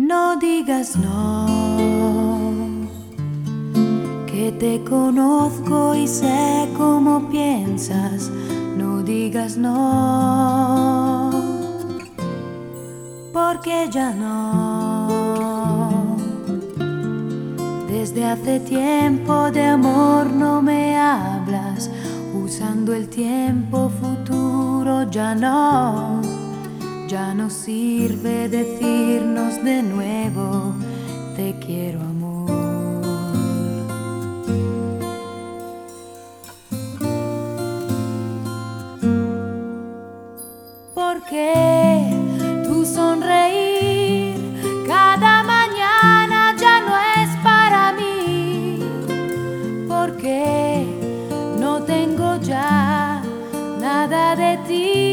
No digas no, que te conozco y sé cómo piensas. No digas no, porque ya no. Desde hace tiempo de amor no me hablas, usando el tiempo futuro ya no. Ya no sirve decirnos de nuevo, te quiero amor. Porque tu sonreír cada mañana ya no es para mí. Porque no tengo ya nada de ti.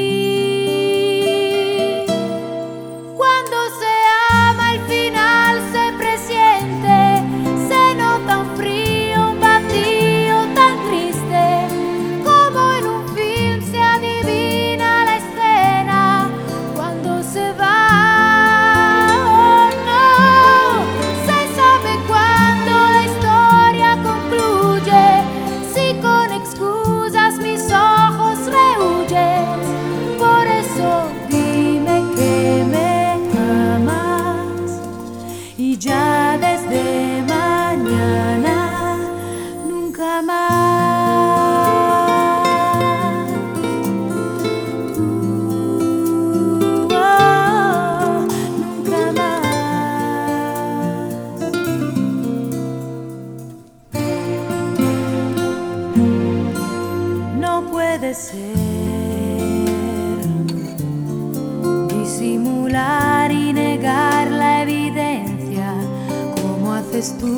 Y ya desde mañana nunca más. Nunca más. No puede ser disimular y negar la evidencia como haces tú.